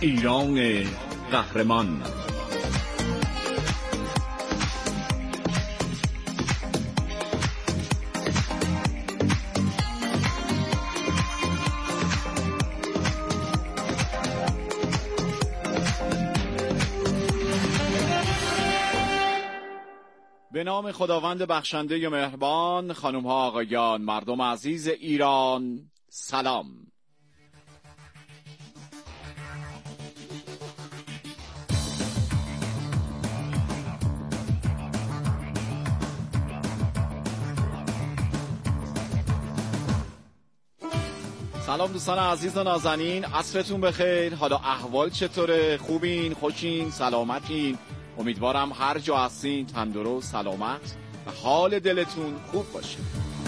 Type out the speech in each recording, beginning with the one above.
ایران قهرمان. به نام خداوند بخشنده مهربان، خانم ها آقایان، مردم عزیز ایران، سلام. سلام دوستان عزیز و نازنین، عصرتون بخیر. حالا احوال چطوره؟ خوبین؟ خوشین؟ سلامتین؟ امیدوارم هر جا هستین تندرست، سلامت و حال دلتون خوب باشه.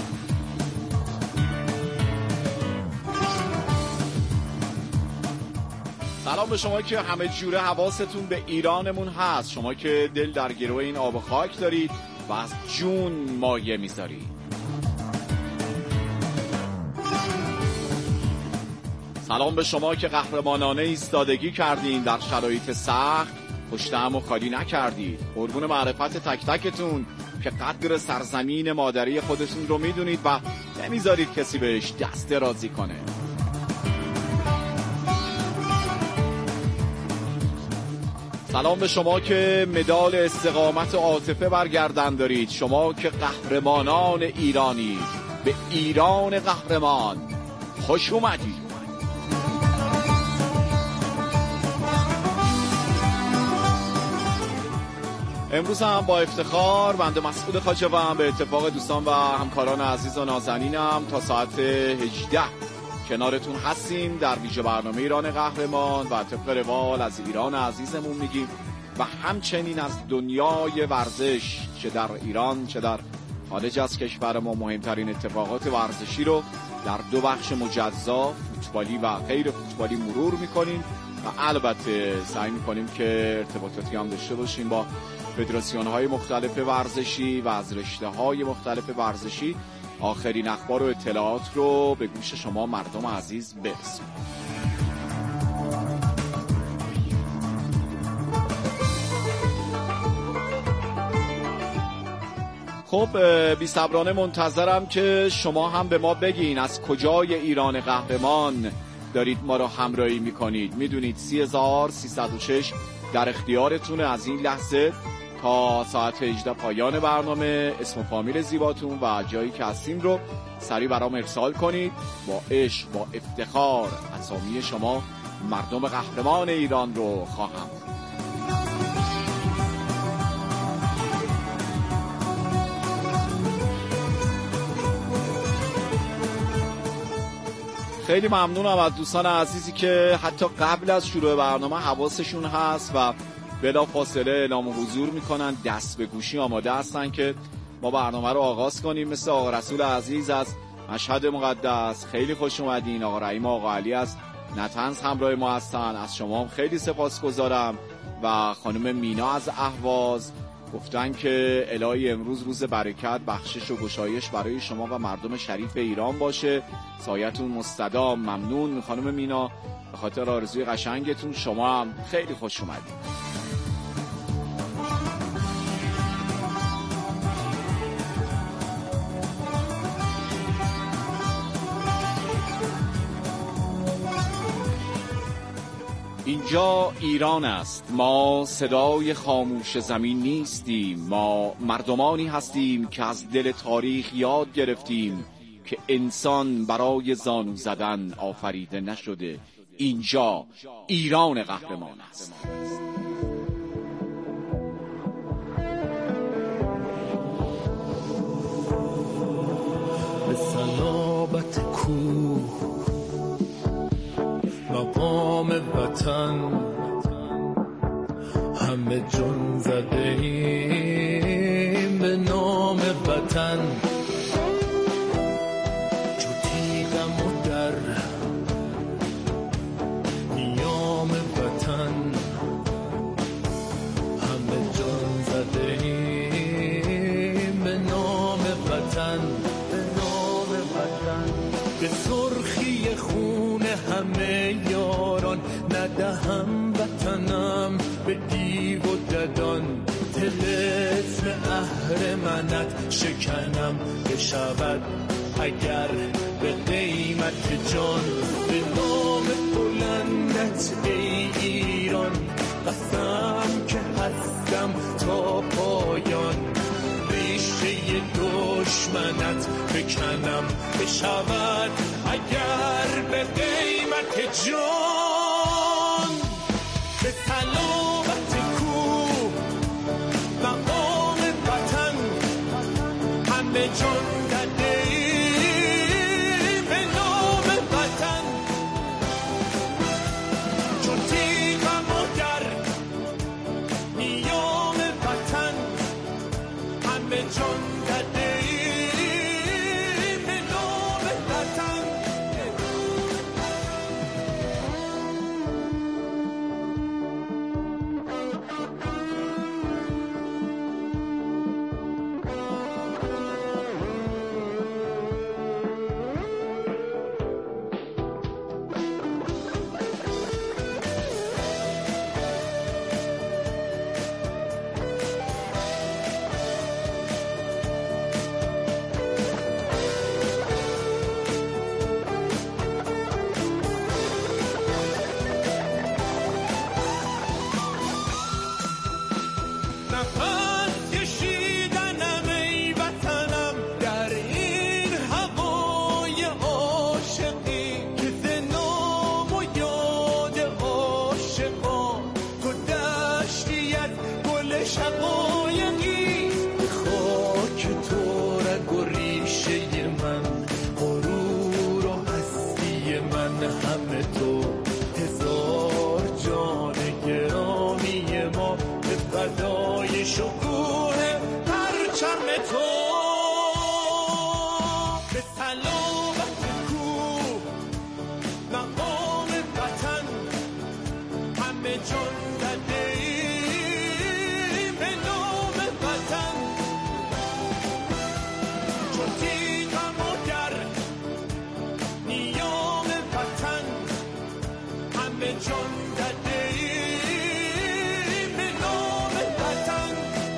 سلام به شما که همه جوره حواستون به ایرانمون هست، شما که دل در گروه این آب و خاک دارید و از جون مایه میذارید. سلام به شما که قهرمانانه ایستادگی کردین در شرایط سخت، پشت هم و خالی نکردید. قربون معرفت تک تکتون که قدر سرزمین مادری خودتون رو میدونید و نمیذارید کسی بهش دست درازی کنه. سلام به شما که مدال استقامت و عاطفه برگردن دارید، شما که قهرمانان ایرانی. به ایران قهرمان خوش اومدید. امروز هم با افتخار بنده مسعود خاجوام به اتفاق دوستان و همکاران عزیز و نازنینم تا ساعت 18 کنارتون هستیم در ویژه برنامه ایران قهرمان و طبق روال از ایران عزیزمون میگیم و همچنین از دنیای ورزش، چه در ایران چه در خارج از کشور ما. مهمترین اتفاقات ورزشی رو در دو بخش مجزا، فوتبالی و غیر فوتبالی مرور میکنیم و البته سعی میکنیم که ارتباطاتی هم داشته باشیم با فدراسیون‌های مختلف ورزشی و از رشته‌های مختلف ورزشی آخرین اخبار و اطلاعات رو به گوش شما مردم عزیز برسونیم. خب بی‌صبرانه منتظرم که شما هم به ما بگین از کجای ایران قهرمان دارید ما رو همراهی میکنید. میدونید 30306 در اختیارتونه. از این لحظه تا ساعت 18 پایان برنامه اسم و فامیل زیباتون و جایی که هستیم رو سریع برام ارسال کنید. با عشق، با افتخار اسامی شما مردم قهرمان ایران رو خواهم. خیلی ممنونم از دوستان عزیزی که حتی قبل از شروع برنامه حواسشون هست و بلا فاصله اعلام حضور میکنن، دست به گوشی آماده هستن که ما برنامه رو آغاز کنیم. مثل آقا رسول عزیز از مشهد مقدس، خیلی خوش اومدین. آقا رحیم و آقا علی از نطنز همراه ما هستن، از شما هم خیلی سپاسگزارم. و خانم مینا از اهواز گفتن که الهی امروز روز برکت، بخشش و گشایش برای شما و مردم شریف ایران باشه، سایتون مستدام. ممنون خانم مینا به خاطر آرزوی قشنگتون، شما هم خیلی خوش اومدید. اینجا ایران است، ما صدای خاموش زمین نیستیم، ما مردمانی هستیم که از دل تاریخ یاد گرفتیم که انسان برای زانو زدن آفریده نشده. اینجا ایران قهرمان است. به صلابت کوه مقام وطن همه جون زده ایم به نام وطن. چو تیغم و در نیام وطن همه جون زده ایم به نام وطن. به سرخی خون همه یاران نده هموطنم به دیو و ددان طلسم اهرمنت شکنم بشود اگر به قیمت جان. به نام بلندت ای ایران قسم که هستم تا پایان. ریشه دشمنت بکنم بشود اگر به قیمت جان. به سلامت کوه مقام وطن همه جان داده به نام وطن. چون تیغم و در نیام وطن همه جان داده به نام وطن. نفس کشیدنم ای وطنم در این هوای عاشقی که ز نام و یاد عاشقان تو دشتی از گل شقایقی. خاک تو رگ و ریشه من غرور و هستی من همه تو. هزار جان گرامی ما به فدای شکوه پرچم تو. به سلامت کوه مقام وطن همه جان داده به نام وطن. چون تیغم و در نیام وطن همه جان داده به نام وطن.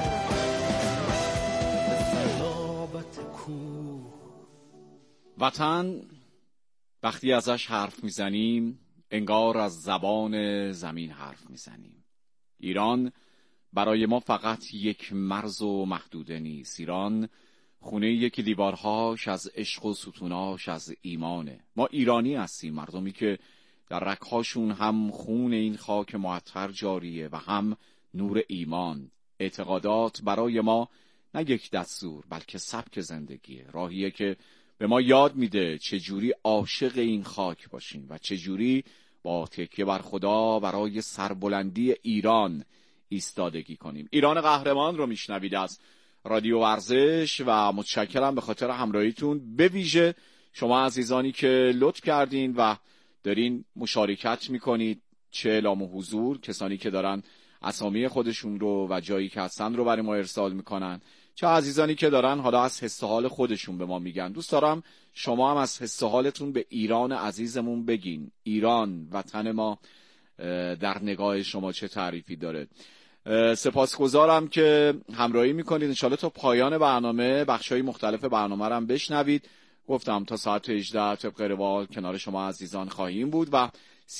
سلامت کوه. وطن وقتی ازش حرف میزنیم انگار از زبان زمین حرف میزنیم. ایران برای ما فقط یک مرز و محدوده نیست. ایران خونه‌ایه که دیوارهاش از عشق و ستوناش از ایمانه. ما ایرانی هستیم، مردمی که در رگ‌هاشون هم خون این خاک معطر جاریه و هم نور ایمان. اعتقادات برای ما نه یک دستور بلکه سبک زندگیه، راهیه که به ما یاد میده چجوری عاشق این خاک باشیم و چجوری با تکیه بر خدا برای سربلندی ایران ایستادگی کنیم. ایران قهرمان رو میشنوید از رادیو ورزش و متشکرم به خاطر همراهیتون، به ویژه شما عزیزانی که لطف کردین و دارین مشارکت میکنید، چه اعلام حضور، کسانی که دارن اسامی خودشون رو و جایی که هستن رو برای ما ارسال میکنن، چه عزیزانی که دارن حالا از حس و حال خودشون به ما میگن. دوست دارم شما هم از حس و حالتون به ایران عزیزمون بگین. ایران وطن ما در نگاه شما چه تعریفی داره؟ سپاسگزارم که همراهی میکنید. انشالله تا پایان برنامه بخشای مختلف برنامه رو هم بشنوید. گفتم تا ساعت 18 طبق روال کنار شما عزیزان خواهیم بود و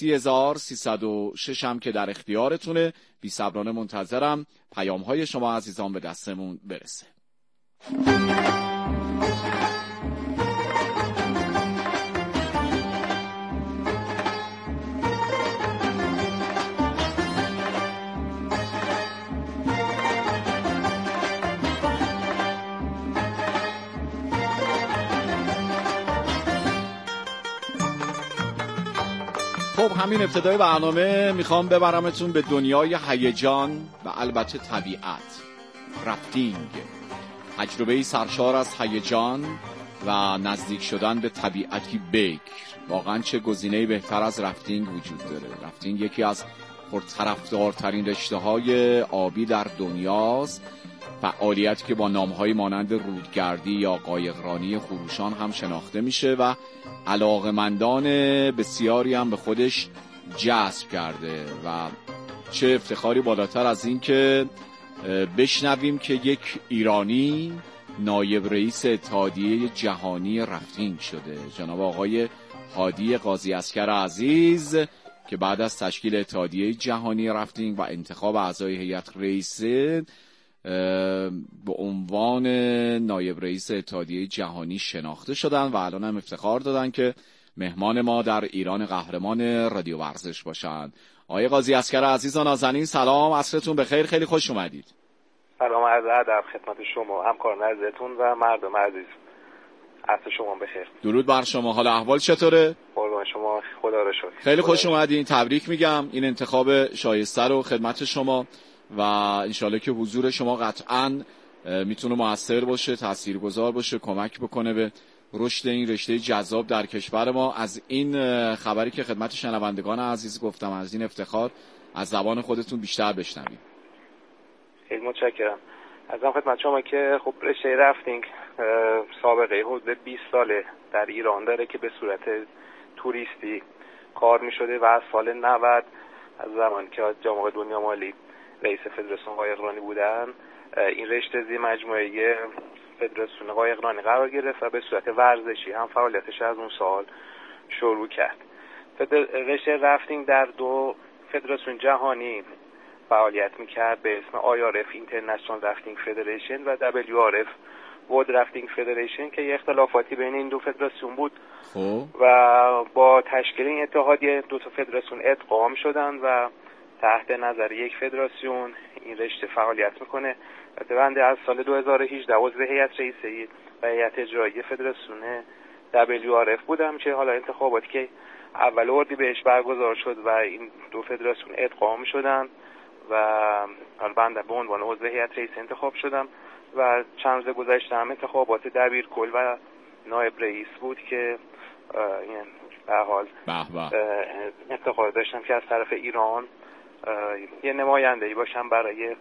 30306 هم که در اختیارتونه. بی صبرانه منتظرم پیام‌های شما عزیزان به دستمون برسه. خب همین ابتدای برنامه میخوام ببرمتون به دنیای هیجان و البته طبیعت. رفتینگ، تجربه‌ای سرشار از هیجان و نزدیک شدن به طبیعتی بکر. واقعا چه گزینه‌ای بهتر از رفتینگ وجود داره. رفتینگ یکی از پرطرفدارترین رشته‌های آبی در دنیاست. فعالیتی که با نام‌هایی مانند رودگردی یا قایقرانی خروشان هم شناخته میشه و علاقه‌مندان بسیاری هم به خودش جذب کرده و چه افتخاری بالاتر از این که بشنویم که یک ایرانی نایب رئیس اتحادیه جهانی رافتینگ شده، جناب آقای هادی قاضی اسکر عزیز، که بعد از تشکیل اتحادیه جهانی رافتینگ و انتخاب اعضای هیئت رئیسه به عنوان نایب رئیس اتحادیه جهانی شناخته شدن و الان هم افتخار دادن که مهمان ما در ایران قهرمان رادیو ورزش باشند. آقای قاضی اسکر عزیز و نازنین، سلام، عصرتون بخیر، خیلی خوش اومدید. سلام، عرض ادب خدمت شما، همکاران عزیزتون و مردم عزیز. عصر شما بخیر. درود بر شما. حال احوال چطوره؟ قربان شما، خدا رو شکر. خیلی خوش اومدین. تبریک میگم این انتخاب شایسته رو خدمت شما و انشالله که حضور شما قطعاً میتونه موثر باشه، تاثیرگذار باشه، کمک بکنه به رشد این رشته جذاب در کشور ما. از این خبری که خدمت شنوندگان عزیز گفتم، از این افتخار از زبان خودتون بیشتر بشنویم. خیلی متشکرم. ازم خدمت شما که خب رشته رافتینگ سابقه حدود 20 ساله در ایران داره که به صورت توریستی کار می‌شده و از سال 90 از زمانی که جام دنیا مالی رئیس فدراسیون قایقرانی بودن، این رشته زیر مجموعه فدراسیون قایقرانی قرار گرفت و به صورت ورزشی هم فعالیتش از اون سال شروع کرد. رشته رافتینگ در 2 فدراسیون جهانی فعالیت میکرد به اسم IRF International Rafting Federation و WRF World Rafting Federation که یه اختلافاتی بین این 2 فدراسیون بود و با تشکیل این اتحادیه 2 تا فدراسیون ادغام شدن و تحت نظر یک فدراسیون این رشته فعالیت میکنه. بنده از سال 2018 عضو هیئت رئیسه و هیئت اجرایی فدراسیون WRF بودم که حالا انتخاباتی که اول اردیبهشت برگزار شد و این 2 فدراسیون ادغام شدن و حالا بنده به عنوان عضو هیئت رئیس انتخاب شدم و چند روز گذشته هم انتخابات دبیرکل و نایب رئیس بود که به حال انتخاب داشتم که از طرف ایران یه نماینده‌ای باشم برای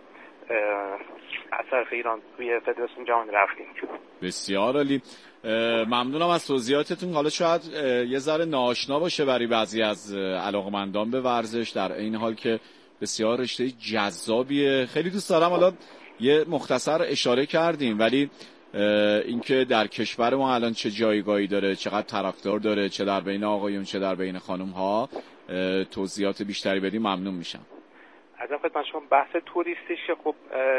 از طرف ایران توی فدراسیون جهانی رافتینگ. بسیار عالی، ممنونم از توضیحاتتون. حالا شاید یه ذره ناآشنا باشه برای بعضی از علاقمندان به ورزش، در این حال که بسیار رشته جذابیه. خیلی دوست دارم، حالا یه مختصر اشاره کردیم، ولی اینکه در کشور ما الان چه جایگاهی داره، چقدر طرفدار داره، چه در بین آقایون چه در بین خانم ها، توضیحات بیشتری بدیم ممنون میشم. از این خدمت شما بحث توریستیش خب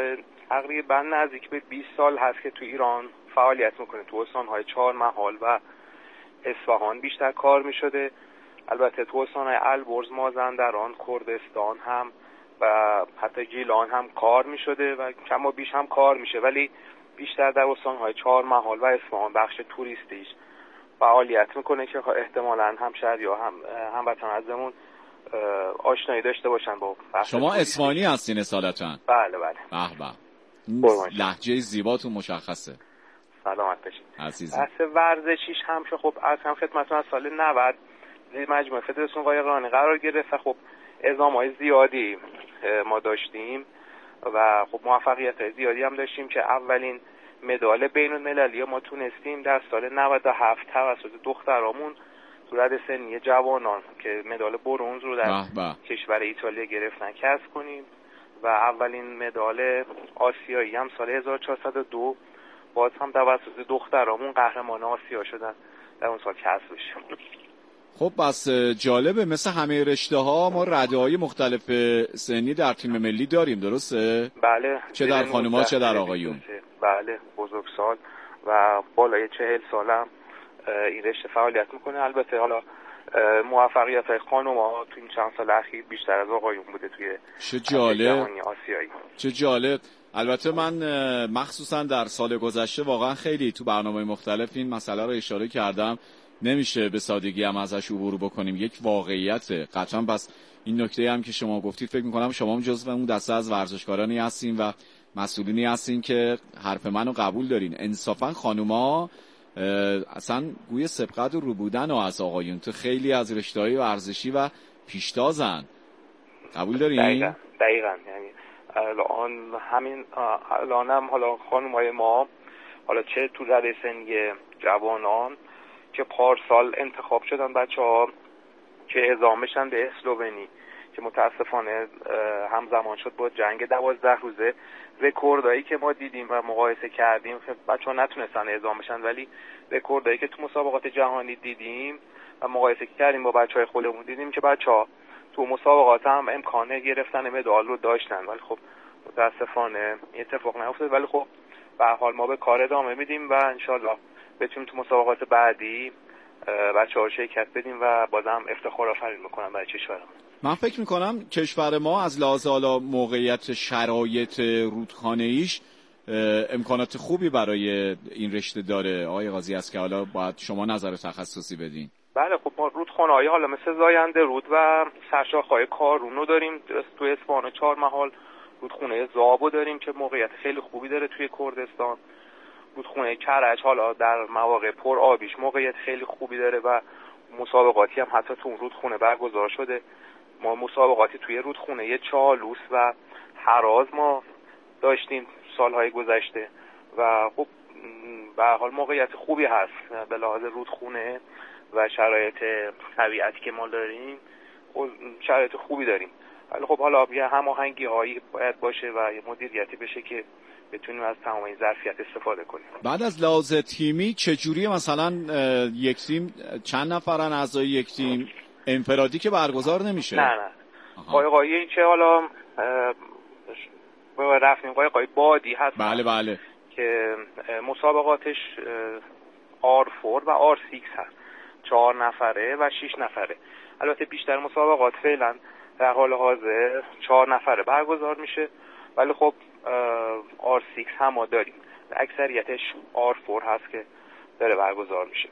تقریبا نزدیک به 20 سال هست که تو ایران فعالیت میکنه. تو استان‌های 4 محال و اصفهان بیشتر کار میشده. البته تو استان‌های البرز، مازندران، کردستان هم و حتی گیلان هم کار میشده و کم و بیش هم کار میشه، ولی بیشتر در استان‌های 4 محال و اصفهان بخش توریستیش فعالیت میکنه که احتمالاً همشهری‌ها هم هموطن ازمون آشنایی داشته باشن با بحث. شما اصفهانی هستین اصالتاً؟ بله بله. به به، لهجه زیباتون مشخصه. سلامت باشید عزیزم. بحث ورزشیش هم که خب از هم خدمتتون از سال 90 زیر مجموعه فدراسیون قایقرانی قرار گرفت. خب اعزام‌های زیادی ما داشتیم و خب موفقیت زیادی هم داشتیم که اولین مدال بین‌المللی ما تونستیم در سال 97 توسط دخترامون تو رده سنی جوانان که مدال برنز رو در کشور ایتالیا گرفتن کسب کنیم و اولین مدال آسیایی هم سال 1402 باز هم توسط دخترامون قهرمان آسیا شدن در اون سال کسب بشه. خب بس جالبه، مثل همه رشته ها ما رده های مختلف سنی در تیم ملی داریم، درسته؟ بله، چه در خانوما چه در آقایون. بله، بزرگسال و بالای 40 سالم این رشته فعالیت میکنه. البته حالا موفقیت های خانوما تو این چند سال اخیر بیشتر از آقایون بوده توی جهانی آسیایی. چه جالب. البته من مخصوصا در سال گذشته واقعا خیلی تو برنامه مختلف این مسئله رو اشاره کردم، نمیشه به سادگی هم ازش عبور بکنیم، یک واقعیت قطعا. بس این نکته هم که شما گفتید فکر میکنم شما هم جزو اون دسته از ورزشکارانی هستین و مسئولینی هستین که حرف منو قبول دارین. انصافا خانوما اصلا گوی سبقت و رو بودن و از آقایون تو خیلی از رشته‌های ورزشی و پیشتازن. قبول دارین؟ دقیقاً. یعنی الان هم حالا خانم‌های ما حالا چه تو رده سنی جوانان که پارسال انتخاب شدن بچه‌ها که اعزام بشن به اسلوونی که متاسفانه همزمان شد با جنگ 12 روزه. رکوردایی که ما دیدیم و مقایسه کردیم، بچه‌ها نتونستن اعزام بشن، ولی رکوردایی که تو مسابقات جهانی دیدیم و مقایسه کردیم با بچهای خودمون، دیدیم که بچه‌ها تو مسابقات هم امکان گرفتن مدال رو داشتن، ولی خب متاسفانه این اتفاق نیفتاد. ولی خب به هر حال ما به کار ادامه میدیم و انشالله بتونیم تو مسابقات بعدی بچه‌ها شرکت بدیم و بازم افتخار آفرین میکنم برای کشورمون. من فکر میکنم کشور ما از لحاظ حالا موقعیت شرایط رودخانه‌ایش امکانات خوبی برای این رشته داره. آقای قاضی است که حالا باید شما نظر تخصصی بدین. بله خب ما رودخانه‌های حالا مثل زاینده رود و سرشاخه‌های کارونو داریم. تو اصفهان 4 محال رودخونه زابو داریم که موقعیت خیلی خوبی داره توی کردستان. رودخونه کرج حالا در مواقع پر آبیش موقعیت خیلی خوبی داره و مسابقاتی هم حتی تو اون رودخونه برگزار شده. ما مسابقاتی توی رودخونه چالوس و هراز ما داشتیم سالهای گذشته و خب به هر حال موقعیت خوبی هست به لحاظ رودخونه و شرایط طبیعتی که ما داریم، شرایط خوبی داریم. ولی خب حالا یه هماهنگی هایی باید باشه و یه مدیریتی بشه که بتونیم از تمام این ظرفیت استفاده کنیم. بعد از لحاظ تیمی چجوریه مثلا یک تیم چند نفرن اعضای یک تیم؟ انفرادی که برگزار نمیشه؟ نه قایقایی این که حالا رفتیم قایقای بادی هست. بله که مسابقاتش R4 و R6 هست، 4 نفره و 6 نفره. البته بیشتر مسابقات فعلا در حال حاضر 4 نفره برگزار میشه، ولی خب R6 هم ما داریم، اکثریتش R4 هست که داره برگزار میشه.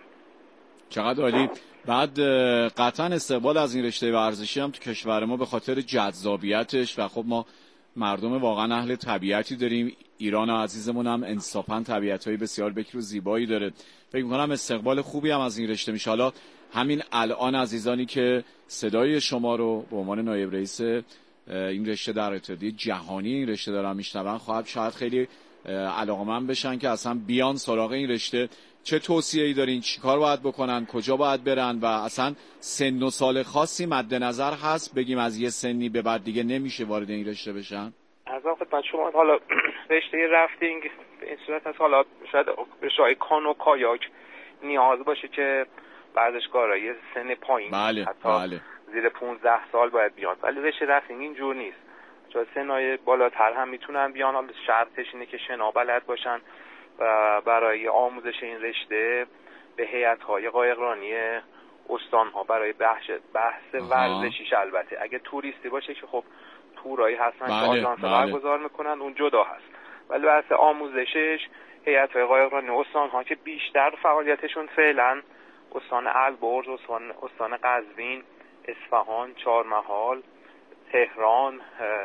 چقدر عالی. بعد قطعا استقبال از این رشته ورزشی هم تو کشور ما به خاطر جذابیتش و خب ما مردم واقعا اهل طبیعتی داریم. ایران عزیزمون هم انصافا طبیعت‌های بسیار بکر و زیبایی داره. فکر می‌کنم استقبال خوبی هم از این رشته میشه. حالا همین الان عزیزانی که صدای شما رو به عنوان نایب رئیس این رشته در اتحادیه جهانی این رشته دارن میشنون، شاید خیلی علاقه‌مند بشن که اصلا بیان سراغ این رشته. چه توصیه‌ای دارین؟ چیکار باید بکنن؟ کجا باید برن؟ و اصلا سن و سال خاصی مد نظر هست بگیم از یه سنی به بعد دیگه نمیشه وارد این رشته بشن؟ از خدمت شما حالا رشته رفتینگ به این صورت هست، حالا شاید به شای کانو کایاک نیاز باشه که ورزشکارای سن پایین حتی زیر 15 سال باید بیان، ولی رشته رفتینگ اینجور نیست. چون سنای بالاتر هم میتونن بیان، حالا شرطش اینه که شنا بلد باشن و برای آموزش این رشته به هیئت‌های قایقرانی استان‌ها برای بحث ورزشیش، البته اگه توریستی باشه که خب تورایی هستن که آژانس برگزار میکنن اون جدا هست، ولی بحث آموزشش هیئت‌های قایقرانی استان‌ها که بیشتر فعالیتشون فعلا استان البرز، استان قزوین، اصفهان، چهارمحال، تهران،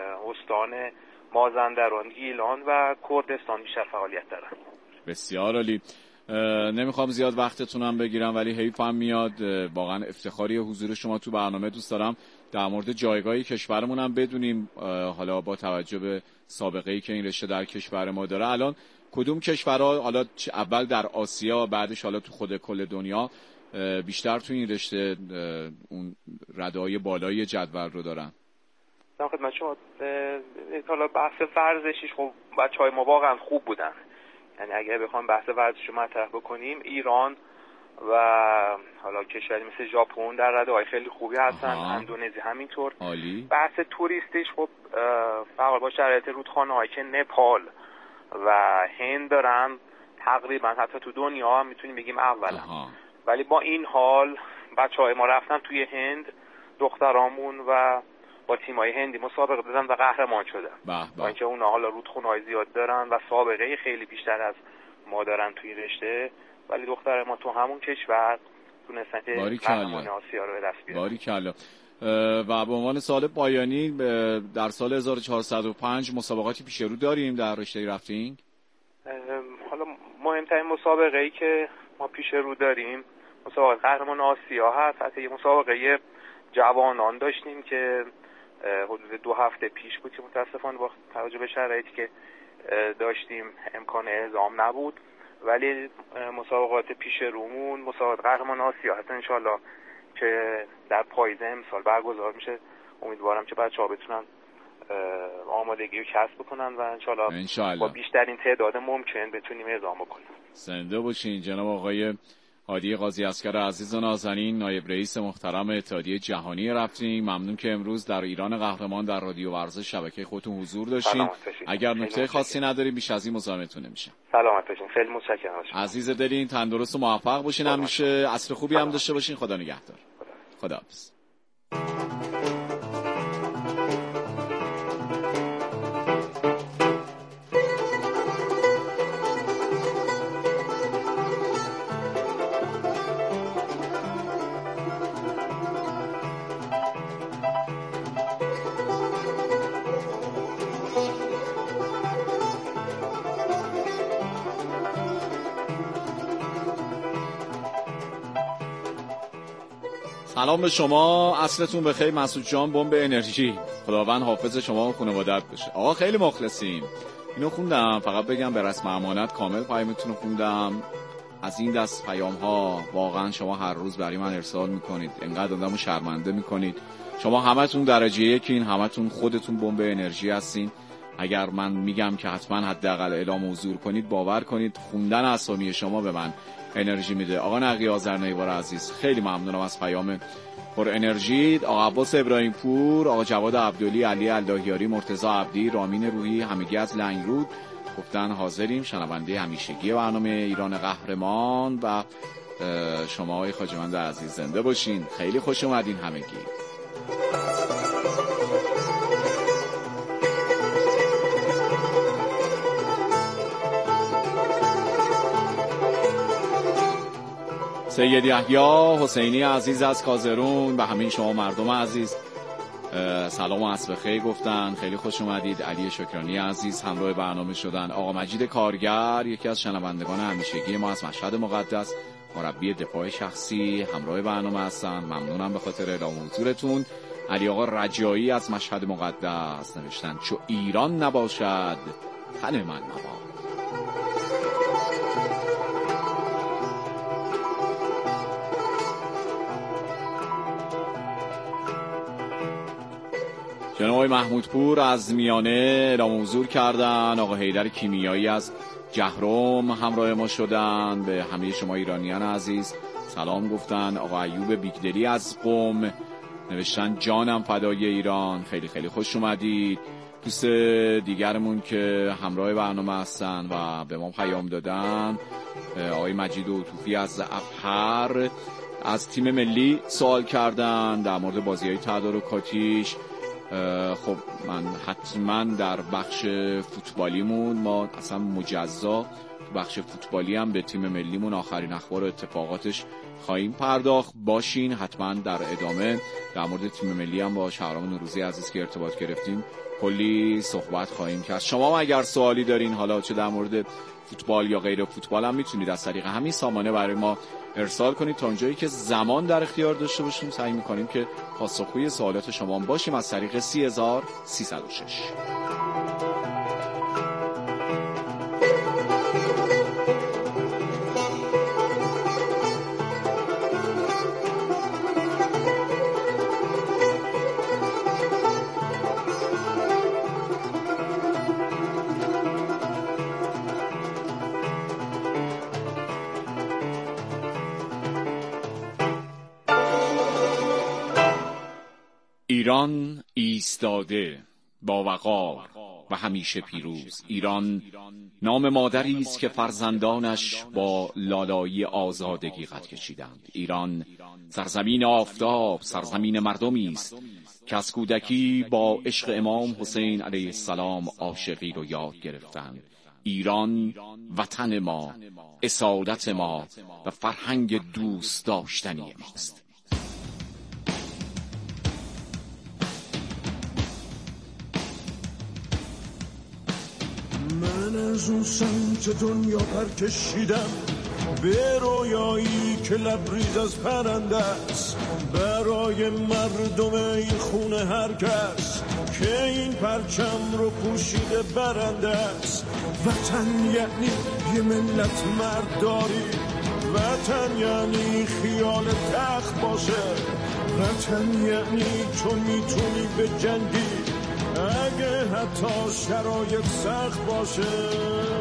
استان مازندران، گیلان و کردستان بیشتر فعالیت دارن. بسیار عالی. نمیخوام زیاد وقتتونم بگیرم، ولی حیف هم میاد. واقعا افتخاری حضور شما تو برنامه. دوست دارم در مورد جایگاهی کشورمون هم بدونیم، حالا با توجه به سابقه‌ای که این رشته در کشور ما داره. الان کدوم کشورها حالا اول در آسیا بعدش حالا تو خود کل دنیا بیشتر تو این رشته اون رده‌های بالای جدول رو دارن؟ در خدمت شما حالا بحث ورزشیش خب بچهای ما واقعا خوب بودن، یعنی اگه بخوایم بحث ورزش رو مطرح بکنیم ایران و حالا کشوری مثل ژاپن در رده‌های خیلی خوبی هستن، اندونزی همینطور. عالی. بحث توریستیش خب فقط با شرایط رودخانه‌هایی که نپال و هند دارن تقریبا حتی تو دنیا هم میتونیم بگیم اولا. ولی با این حال بچهای ما رفتن توی هند، دخترامون و با تیمای هندی مسابقه دادن و قهرمان شدن. با اینکه اونا حالا رودخونه‌های زیاد دارن و سابقه خیلی بیشتر از ما دارن توی رشته، ولی دختر ما تو همون کشور تونستن که قهرمانی آسیا رو به دست بیارن. باریکلا. و به عنوان سال پایانی در سال 1405 مسابقاتی پیش رو داریم در رشته رافتینگ. حالا مهمترین مسابقه‌ای که ما پیش رو داریم مسابقه قهرمان آسیا هست. حتی یه مسابقه جوانان داشتیم که حدود 2 هفته پیش بود که متاسفانه با توجه به شرایطی که داشتیم امکان اعزام نبود، ولی مسابقات پیش رومون مسابقات قهرمان آسیا هست. انشالله که در پاییز امسال برگزار میشه. امیدوارم که بچه‌ها بتونن آمادگی رو کسب بکنن و انشالله با بیشترین تعداد ممکن بتونیم اعلام بکنیم. زنده باشین جناب آقای هادی قاضی اسکر عزیز و نازنین، نایب رئیس محترم اتحادیه جهانی رافتینگ. ممنون که امروز در ایران قهرمان در رادیو ورزش شبکه خودتون حضور داشتین. اگر نکته خاصی ندارید بیش از این مزاحمتون نمیشه. سلامت باشین. خیلی متشکرم. عزیز دلین، تندرست و موفق باشین همیشه. عصر خوبی هم داشته باشین. خدا نگهدار. خداحافظ. سلام به شما، عصرتون بخیر. مسعود جان، بمب انرژی. خداوند حافظ شما و خانواده‌ات باشه. آقا خیلی مخلصیم. اینو خوندم، فقط بگم به رسم امانت کامل پیامتون رو خوندم. از این دست پیام ها واقعا شما هر روز برای من ارسال میکنید، انقدر آدمو شرمنده میکنید. شما همتون درجه یکین، همتون خودتون بمب انرژی هستین. اگر من میگم که حتما حداقل اعلام حضور کنید، باور کنید خوندن اسامی شما به من انرژی میده. آقا نقی آذرنیوار عزیز، خیلی ممنونم از پیام پر انرژی. آقا عباس ابراهیم پور، آقا جواد عبدلی، علی اللهیاری، مرتضی عبدی، رامین روحی، همگی از لنگرود گفتن حاضریم. شنونده همیشگی برنامه ایران قهرمان و شما آقای خواجه‌مند عزیز زنده باشین. خیلی خوش اومدین همگی. سید یحیی حسینی عزیز از کازرون و همین شما مردم عزیز سلام و عصر بخیر گفتن. خیلی خوش اومدید. علی شکرانی عزیز همراه برنامه شدن. آقا مجید کارگر، یکی از شنوندگان همیشگی ما از مشهد مقدس، مربی دفاع شخصی، همراه برنامه هستن. ممنونم به خاطر اعلام حضورتون. علی آقا رجایی از مشهد مقدس نوشتن چو ایران نباشد تن من نباشد. جناب آقای محمودپور از میانه اعلام حضور کردن. آقا حیدر کیمیایی از جهرم همراه ما شدن. به همه شما ایرانیان عزیز سلام گفتن. آقا ایوب بیگدلی از قم نوشتن جانم فدای ایران. خیلی خیلی خوش اومدید. دوست دیگرمون که همراه برنامه هستن و به ما پیام دادن، آقای مجید عطوفی از ابهر از تیم ملی سوال کردن در مورد بازی‌های تدارکاتیش. خب من حتما در بخش فوتبالیمون ما اصلا مجزا تو بخش فوتبالی هم به تیم ملیمون آخرین اخبار و اتفاقاتش خواهیم پرداخت. باشین حتما در ادامه در مورد تیم ملی هم با شهرام نوروزی عزیز که ارتباط گرفتیم کلی صحبت خواهیم کرد. شما اگر سوالی دارین، حالا چه در مورد فوتبال یا غیر فوتبال، هم میتونید از طریق همین سامانه برای ما ارسال کنید. تا اونجایی که زمان در اختیار داشته باشیم سعی میکنیم که پاسخگوی سوالات شما باشیم از طریق 30306. ایران ایستاده با وقار و همیشه پیروز. ایران نام مادری است که فرزندانش با لالایی آزادگی قد کشیدند. ایران سرزمین آفتاب، سرزمین مردمی است که از کودکی با عشق امام حسین علیه السلام عاشقی رو یاد گرفتند. ایران وطن ما، اسادت ما و فرهنگ دوست داشتنی ماست. من از اون سمت دنیا پر کشیدم به رویایی که لبریز از پرنده است، برای مردم این خونه هر کس که این پرچم رو پوشیده برنده است. وطن یعنی یه ملت مرداری، وطن یعنی خیال تخت باشه، وطن یعنی تو میتونی به جنگی اگه حتی شرایط سخت باشه.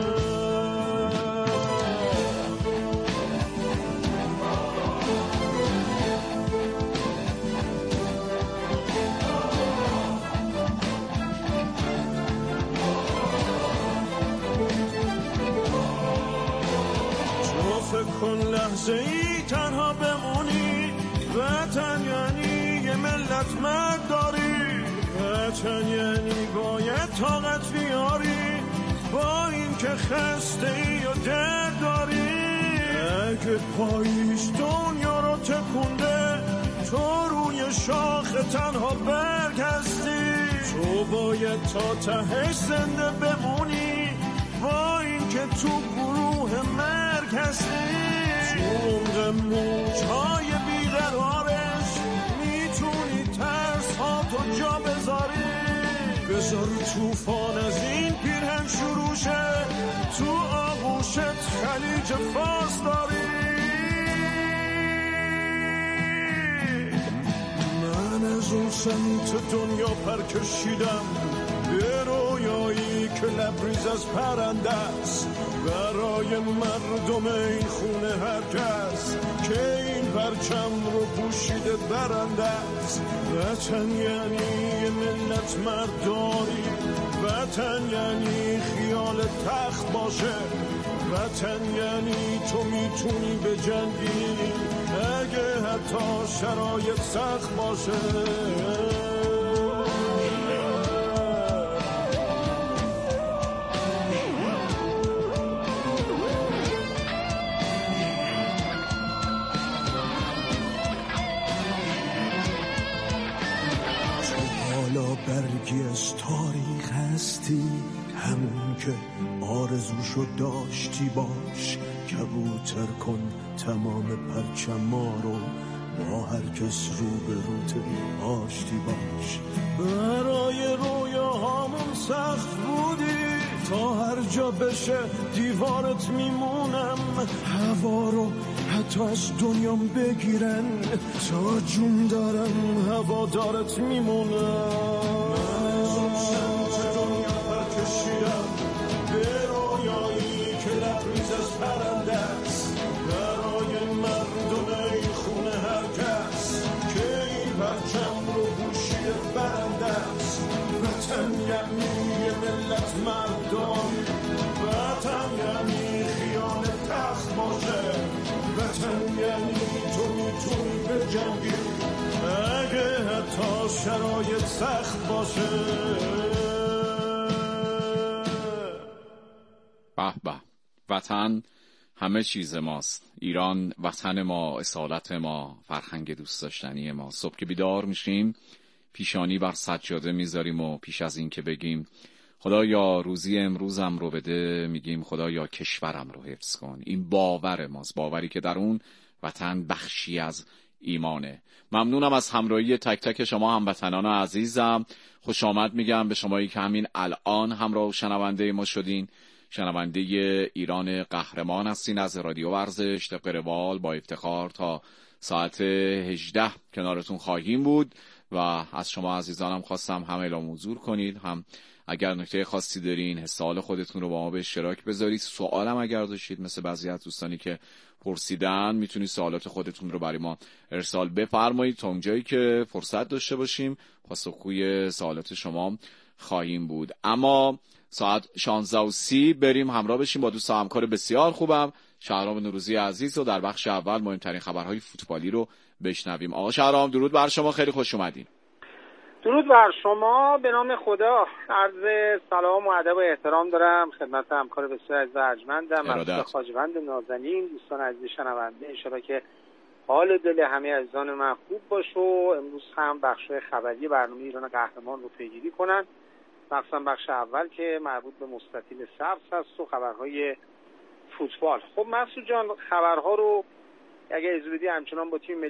کن لحظه ای تنها بمونی، وطن یعنی یه ملت مرد داری، وطن یعنی باید طاقت بیاری با این که خسته ای و درد داری. اگه پاییش دنیا رو تکونده تو روی شاخ تنها برگ هستی، تو باید تا تهش زنده بمونی با این که تو گروه مرگ هستی. عمق موجهای بیقرارش میتونی ترس ها تو جا بذاری، بذار توفان از این پیرهن شروع شه، تو آغوشت خلیج فارس داری. من از اون سمت دنیا پر کشیدم به رویایی که لبریز از پرنده است، برای مردم این خونه هر کس که این پرچم رو پوشیده برنده است. وطن یعنی یه ملت مرداری، وطن یعنی خیال تخت باشه، وطن یعنی تو میتونی به جنگی اگه حتی شرایط سخت باشه. برگی از تاریخ هستی، همون که آرزوشو داشتی باش، کبوتر کن تمام پرچما رو با هر کس رو به روت آشتی باش. برای رویاهامون سخت بودی تا هر جا بشه دیوارت میمونم، هوا رو حتی از دنیام بگیرن تا جون دارم هوادارت میمونم. من سمت دنیا برکشیدم به رویایی که لبریز از پرنده است، برای مردم این خونه هر کس که این پرچم رو پوشیده برنده است. وطن یعنی یه ملت مرداری، وطن یعنی خیال تخت باشه، وطن یعنی تو میتونی به جنگی اگه حتی شرایط سخت باشه. به به، وطن همه چیز ماست. ایران وطن ما، اصالت ما، فرهنگ دوست داشتنی ما. صبح که بیدار میشیم پیشانی بر سجاده میذاریم و پیش از این که بگیم خدایا روزی امروزم رو بده میگیم خدایا کشورم رو حفظ کن. این باور ماست، باوری که در اون وطن بخشی از ایمانه. ممنونم از همراهی تک تک شما هموطنان عزیزم. خوش آمد میگم به شمایی که همین الان همراه و شنونده ما شدین. شنونده ایران قهرمان هستین از رادیو ورزش. طبق روال با افتخار تا ساعت 18 کنارتون خواهیم بود و از شما عزیزانم خواستم هم اعلام حضور کنید، هم اگر نکته خاصی دارین حسال خودتون رو با ما به اشتراک بذارید. سوالم اگر داشتید مثل بعضی از دوستانی که پرسیدن میتونید سوالات خودتون رو برای ما ارسال بفرمایید تا اونجایی که فرصت داشته باشیم پاسخگوی سوالات شما خواهیم بود. اما ساعت 16:30 بریم همراه بشیم با دوست و همکار بسیار خوبم شهرام نوروزی عزیز و در بخش اول مهمترین خبرهای فوتبالی رو بشنویم. آقا شهرام درود بر شما، خیلی خوش اومدین. درود بر شما، به نام خدا. عرض سلام و ادب و احترام دارم خدمت همکار بسیار عزیز و ارجمندم مسعود خواجوند نازنین، دوستان عزیز شنونده. ان شاءالله که حال دل همه عزیزان من خوب باشه و امروز هم بخش خبری برنامه ایران قهرمان رو پیگیری کنن، مخصوصا بخش اول که مربوط به مستطیل سبز هست و خبرهای فوتبال. خب مسعود جان، خبرها رو اگه اجازه بدی همچنان با تیم